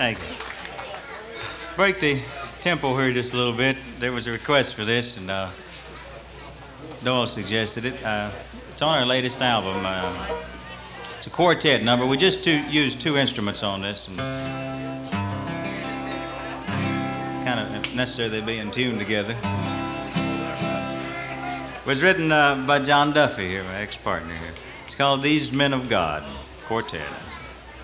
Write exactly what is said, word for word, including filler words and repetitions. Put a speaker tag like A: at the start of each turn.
A: Thank you. Break the tempo here just a little bit. There was a request for this, and uh, Doyle suggested it. Uh, it's on our latest album. Uh, it's a quartet number. We just two, used two instruments on this, and kind of necessary they be in tune together. It was written uh, by John Duffy here, my ex-partner here. It's called These Men of God, Quartet.